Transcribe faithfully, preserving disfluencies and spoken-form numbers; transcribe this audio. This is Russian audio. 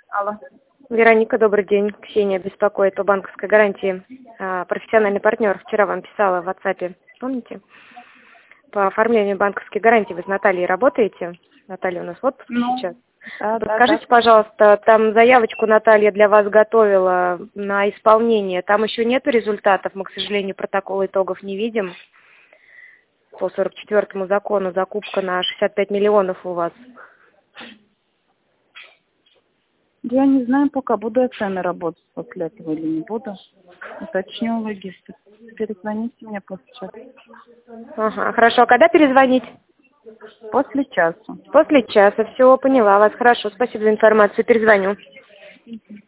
Алло. Вероника, добрый день. Ксения беспокоит по банковской гарантии. А, профессиональный партнер. Вчера вам писала в WhatsApp, помните? По оформлению банковской гарантии вы с Натальей работаете? Наталья у нас в отпуске Ну, сейчас. да, да, Подскажите, да. пожалуйста, там заявочку Наталья для вас готовила на исполнение. Там еще нету результатов. Мы, к сожалению, протокол итогов не видим. По сорок четвёртому закону закупка на шестьдесят пять миллионов у вас. Я не знаю, пока буду я сами работать после этого или не буду. Уточню логистику. Перезвоните мне после часа. Ага, хорошо. А когда перезвонить? После часа. После часа. Все, поняла вас. Хорошо. Спасибо за информацию. Перезвоню.